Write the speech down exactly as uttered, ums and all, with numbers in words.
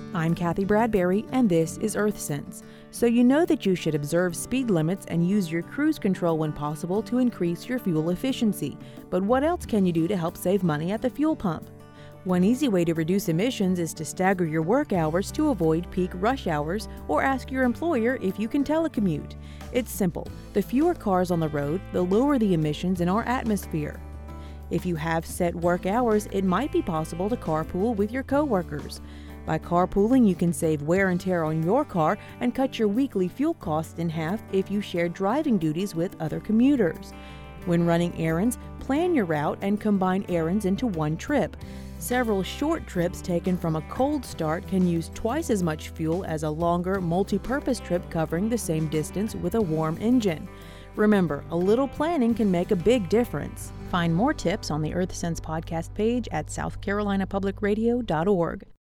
I'm Kathy Bradbury, and this is EarthSense. So you know that you should observe speed limits and use your cruise control when possible to increase your fuel efficiency. But what else can you do to help save money at the fuel pump? One easy way to reduce emissions is to stagger your work hours to avoid peak rush hours, or ask your employer if you can telecommute. It's simple. The fewer cars on the road, the lower the emissions in our atmosphere. If you have set work hours, it might be possible to carpool with your coworkers. By carpooling, you can save wear and tear on your car and cut your weekly fuel costs in half if you share driving duties with other commuters. When running errands, plan your route and combine errands into one trip. Several short trips taken from a cold start can use twice as much fuel as a longer, multi-purpose trip covering the same distance with a warm engine. Remember, a little planning can make a big difference. Find more tips on the EarthSense podcast page at south carolina public radio dot org.